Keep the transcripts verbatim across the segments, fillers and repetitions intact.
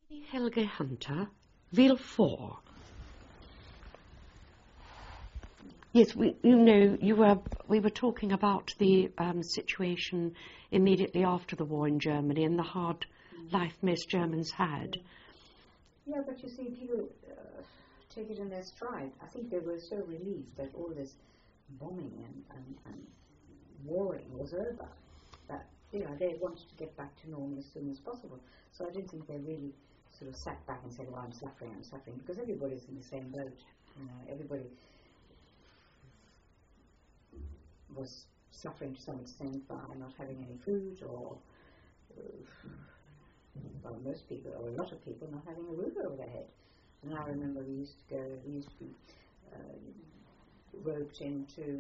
Helge Hunter, Villefort. Yes, we, you know, you were, we were talking about the um, situation immediately after the war in Germany and the hard mm-hmm. life most Germans had. Yeah, but you see, people uh, take it in their stride. I think they were so relieved that all this bombing and, and, and warring was over, that, you know, they wanted to get back to normal as soon as possible. So I don't think they really sort of sat back and said, well, I'm suffering, I'm suffering, because everybody's in the same boat. You know, everybody was suffering to some extent by not having any food, or, uh, well, most people, or a lot of people, not having a roof over their head. And I remember we used to go, we used to be uh, roped into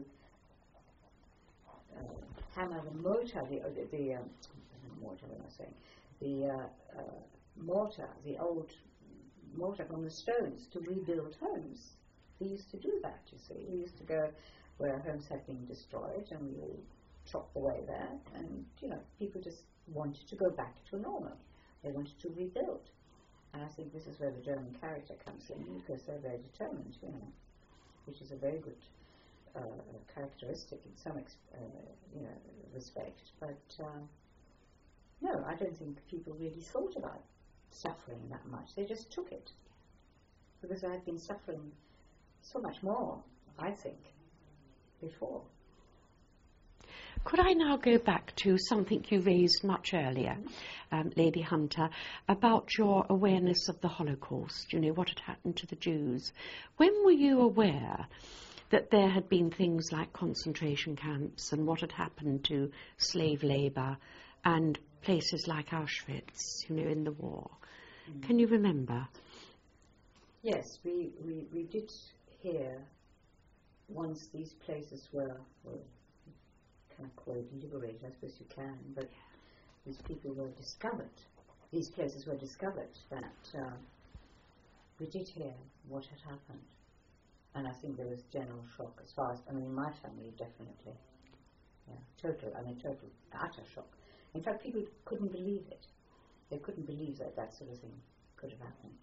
uh, hammer the mortar, the, uh, the, the um, mortar, what am I saying? The uh, uh, mortar, the old mortar from the stones to rebuild homes. We used to do that, you see. We used to go where homes had been destroyed, and we all chopped away there, and, you know, people just wanted to go back to normal. They wanted to rebuild. And I think this is where the German character comes in, because they're very determined, you know, which is a very good uh, characteristic in some ex uh, you know, respect. But uh, no, I don't think people really thought about suffering that much. They just took it, because they had been suffering so much more, I think, before. Could I now go back to something you raised much earlier, um, Lady Hunter, about your awareness of the Holocaust, you know, what had happened to the Jews. When were you aware that there had been things like concentration camps and what had happened to slave labour and places like Auschwitz, you know, in the war? Mm. Can you remember? Yes, we, we, we did hear once these places were, were can't call it liberated, I suppose you can, but these people were discovered, these places were discovered, that uh, we did hear what had happened. And I think there was general shock as far as, I mean, my family definitely, yeah, total, I mean, total, utter shock. In fact, people couldn't believe it. They couldn't believe that that sort of thing could have happened.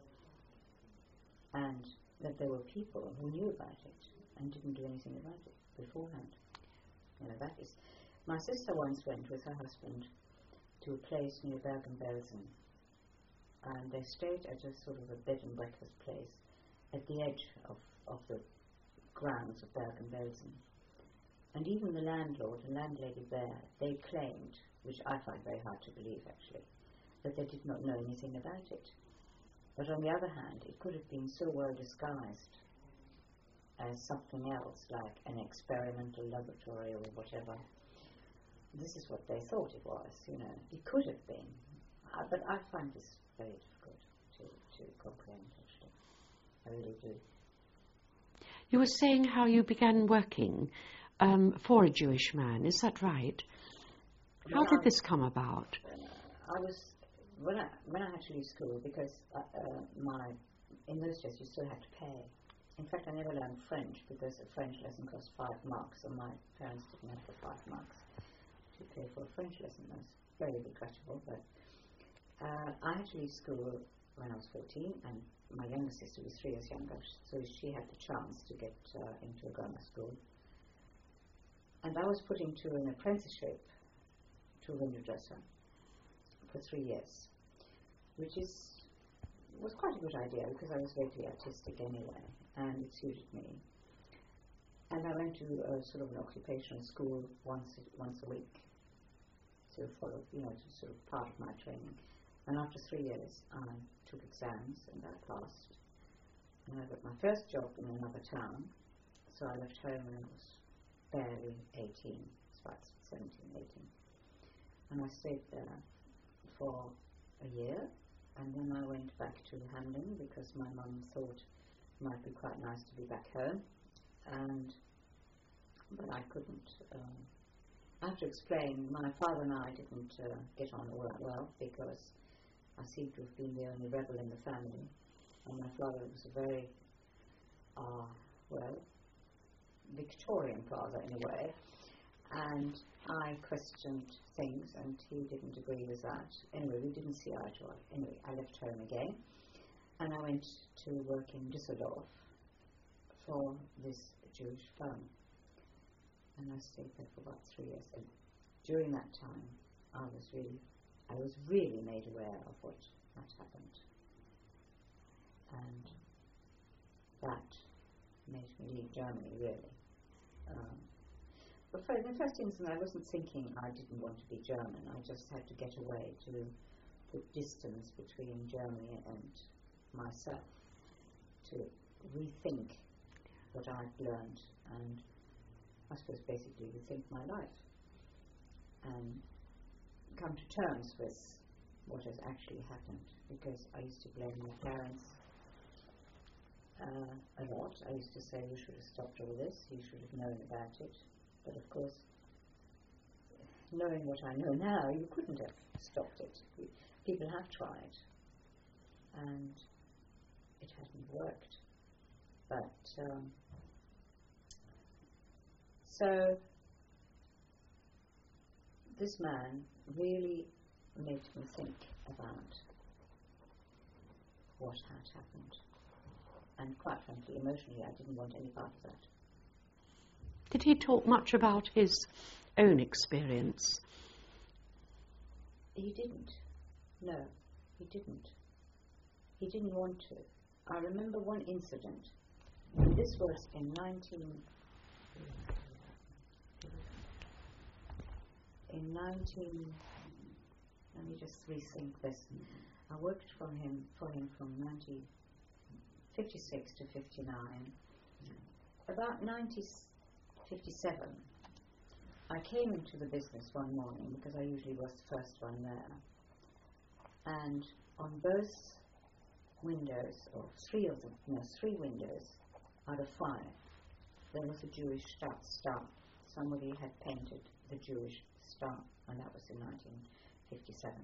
And that there were people who knew about it and didn't do anything about it beforehand. You know, that is, my sister once went with her husband to a place near Bergen-Belsen, and they stayed at a sort of a bed and breakfast place at the edge of, of the grounds of Bergen-Belsen. And even the landlord and landlady there, they claimed, which I find very hard to believe actually, that they did not know anything about it. But on the other hand, it could have been so well disguised as something else, like an experimental laboratory or whatever. This is what they thought it was, you know. It could have been. Uh, but I find this very difficult to, to comprehend, actually. I really do. You were saying how you began working um, for a Jewish man, is that right? How well, did this come about? Uh, I was, when I, when I had to leave school, because uh, uh, my, in those days you still had to pay. In fact, I never learned French, because a French lesson cost five marks, and my parents didn't have the five marks to pay for a French lesson. That was very regrettable, but uh, I had to leave school when I was fourteen, and my younger sister was three years younger, so she had the chance to get uh, into a grammar school. And I was put into an apprenticeship to a window dresser for three years, which is was quite a good idea, because I was vaguely artistic anyway, and it suited me. And I went to a sort of an occupational school once a, once a week, so for, you know, sort of part of my training. And after three years, I took exams and I passed. And I got my first job in another town, so I left home when I was barely eighteen, it's about seventeen, eighteen. And I stayed there for a year. And then I went back to Hamden, because my mum thought it might be quite nice to be back home, and but I couldn't. Um, I have to explain, my father and I didn't uh, get on all that well, because I seem to have been the only rebel in the family, and my father was a very, uh, well, Victorian father in a way, and I questioned things, and he didn't agree with that. Anyway, we didn't see eye to eye. Anyway, I left home again, and I went to work in Düsseldorf for this Jewish firm, and I stayed there for about three years. And during that time, I was really, I was really made aware of what had happened, and that made me leave Germany, really. Um, but for the first instance, I wasn't thinking I didn't want to be German. I just had to get away to put distance between Germany and myself, to rethink what I'd learned, and I suppose basically rethink my life, and come to terms with what has actually happened, because I used to blame my parents uh, a lot. I used to say, you should have stopped all this, you should have known about it. But of course, knowing what I know now, you couldn't have stopped it. People have tried, and it hasn't worked. But um, so this man really made me think about what had happened, and quite frankly, emotionally, I didn't want any part of that. Did he talk much about his own experience? He didn't. No, he didn't. He didn't want to. I remember one incident. This was in nineteen in nineteen. Let me just rethink this. I worked for him for him from nineteen fifty-six to fifty-nine. About nineteen fifty-seven, I came into the business one morning because I usually was the first one there, and on both windows, or three of them, no, three windows out of five, there was a Jewish star. star. Somebody had painted the Jewish star, and that was in nineteen fifty-seven.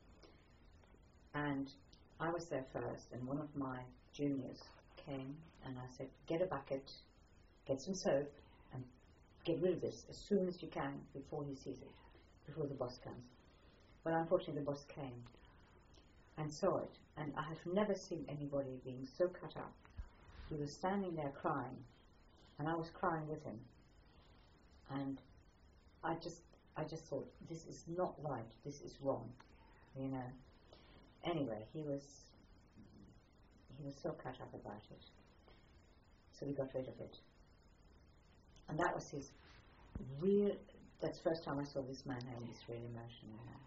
And I was there first, and one of my juniors came, and I said, get a bucket, get some soap, and get rid of this as soon as you can before he sees it, before the boss comes. Well, unfortunately, the boss came and saw it, and I have never seen anybody being so cut up. He was standing there crying, and I was crying with him, and I just I just thought, this is not right, this is wrong, you know. Anyway, he was he was so cut up about it, so we got rid of it. And that was his real, that's the first time I saw this man having this real emotion. You know.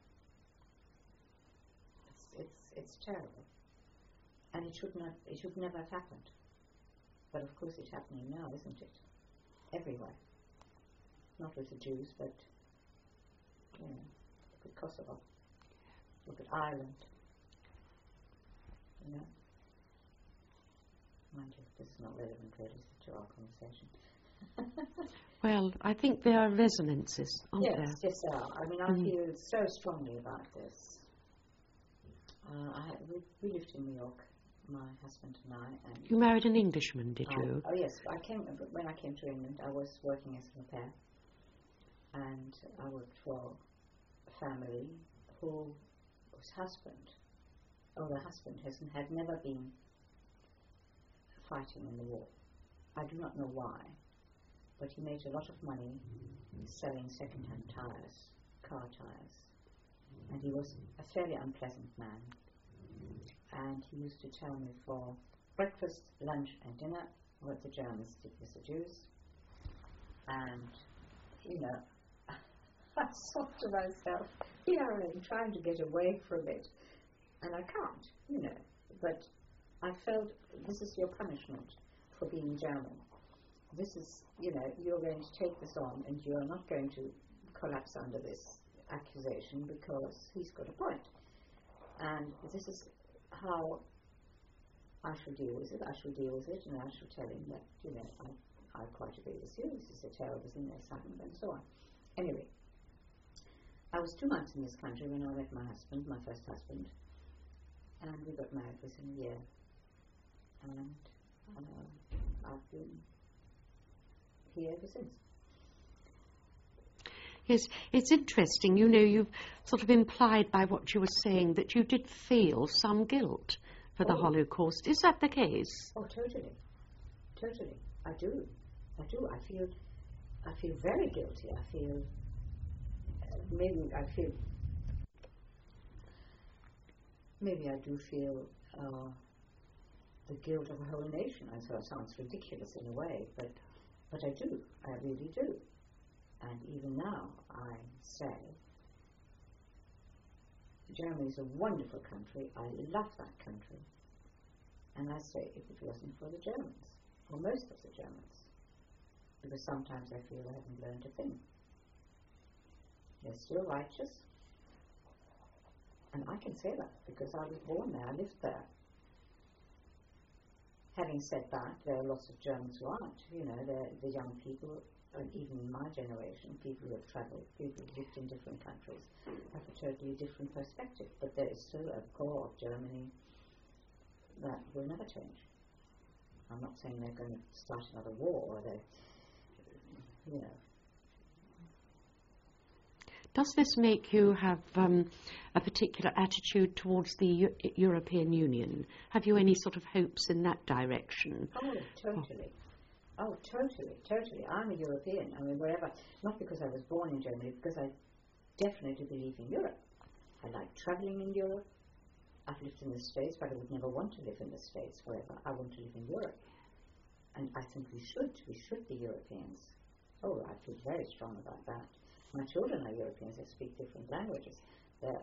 It's, it's, it's terrible. And it should not, it should never have happened. But of course it's happening now, isn't it? Everywhere. Not with the Jews, but, you know, look at Kosovo. Look at Ireland. You know? Mind you, this is not relevant really to our conversation. Well, I think there are resonances, aren't yes, there? Yes, yes, there are. I mean, I mm. feel so strongly about this. Uh, I, we, we lived in New York, my husband and I. And you married an Englishman, did I, you? Oh, yes. I came when I came to England. I was working as an au pair, and I worked for a family who, whose husband, oh, the husband has had never been fighting in the war. I do not know why, but he made a lot of money selling second-hand tires, car tires, and he was a fairly unpleasant man. And he used to tell me for breakfast, lunch, and dinner what the Germans did with the Jews. And, you know, I thought to myself, here I am trying to get away from it, and I can't, you know. But I felt, this is your punishment for being German. This is, you know, you're going to take this on, and you're not going to collapse under this accusation because he's got a point. And this is how I shall deal with it. I shall deal with it, and I shall tell him that, you know, I, I quite agree with you. This is a terrible thing that's happened, and so on. Anyway, I was two months in this country when I met my husband, my first husband, and we got married within a year. And uh, I've been here ever since. Yes, it's interesting. You know, you've sort of implied by what you were saying that you did feel some guilt for the Oh. Holocaust. Is that the case? Oh, totally. Totally. I do. I do. I feel, I feel very guilty. I feel, uh, maybe I feel, maybe I do feel uh, the guilt of a whole nation. I know it sounds ridiculous in a way, but, but I do. I really do. And even now, I say, Germany is a wonderful country. I love that country. And I say, if it wasn't for the Germans, or most of the Germans, because sometimes I feel I haven't learned a thing. They're still righteous. And I can say that because I was born there, I lived there. Having said that, there are lots of Germans who aren't. You know, the young people, and even in my generation, people who have travelled, people who lived in different countries, have a totally different perspective. But there is still a core of Germany that will never change. I'm not saying they're going to start another war, or they, you know. Does this make you have um, a particular attitude towards the U- European Union? Have you any sort of hopes in that direction? Oh, totally. Oh, totally, totally. I'm a European. I mean, wherever, not because I was born in Germany, because I definitely believe in Europe. I like travelling in Europe. I've lived in the States, but I would never want to live in the States forever. I want to live in Europe. And I think we should. We should be Europeans. Oh, I feel very strong about that. My children are Europeans. They speak different languages. They're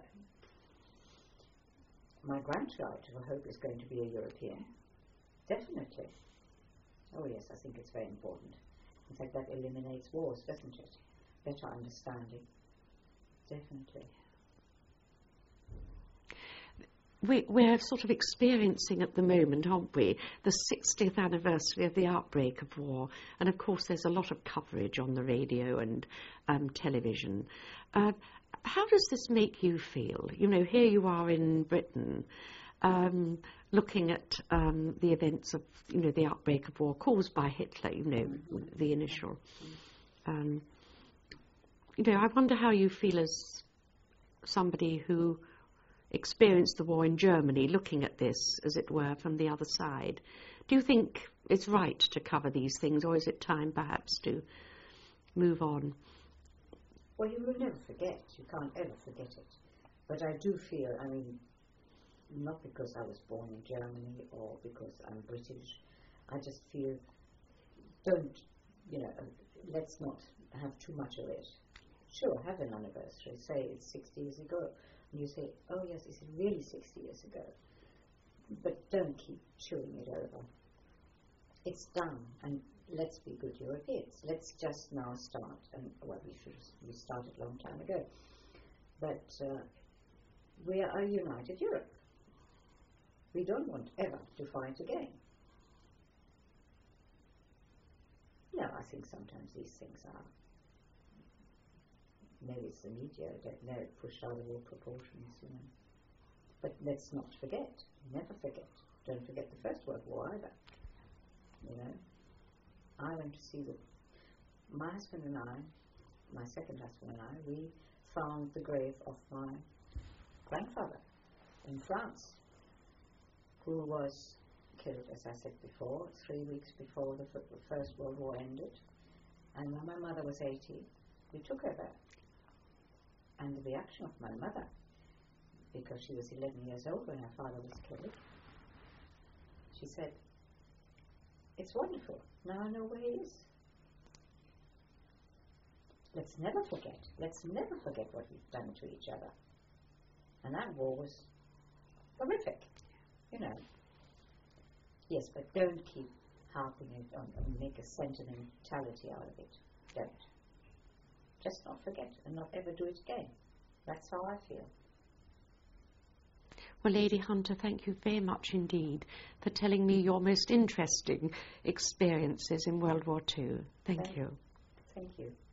my grandchild, I hope, is going to be a European. Definitely. Oh, yes, I think it's very important. In fact, that eliminates wars, doesn't it? Better understanding. Definitely. We, we're sort of experiencing at the moment, aren't we, the sixtieth anniversary of the outbreak of war. And of course there's a lot of coverage on the radio and um, television. Uh, how does this make you feel? You know, here you are in Britain, um, looking at um, the events of, you know, the outbreak of war caused by Hitler, you know, the initial. Um, you know, I wonder how you feel as somebody who experienced the war in Germany, looking at this, as it were, from the other side. Do you think it's right to cover these things, or is it time perhaps to move on? Well, you will never forget. You can't ever forget it. But I do feel, I mean, not because I was born in Germany or because I'm British, I just feel, don't, you know, let's not have too much of it. Sure, have an anniversary, say it's sixty years ago. And you say, oh yes, is it really sixty years ago? But don't keep chewing it over. It's done, and let's be good Europeans. Let's just now start, and well, we should we started a long time ago. But uh, we are a united Europe. We don't want ever to fight again. No, I think sometimes these things are, maybe it's the media, I don't know, pushed out of all proportions, you know. But let's not forget, never forget. Don't forget the First World War either, you know. I went to see the, my husband and I, my second husband and I, we found the grave of my grandfather in France, who was killed, as I said before, three weeks before the, f- the First World War ended. And when my mother was eighty, we took her there. And the reaction of my mother, because she was eleven years old when her father was killed, she said, it's wonderful, now I know where he is. Let's never forget, let's never forget what we've done to each other. And that war was horrific, you know. Yes, but don't keep harping it on and make a sentimentality out of it. Don't. Just not forget and not ever do it again. That's how I feel. Well, Lady Hunter, thank you very much indeed for telling me your most interesting experiences in World War Two. Thank, thank you. Thank you.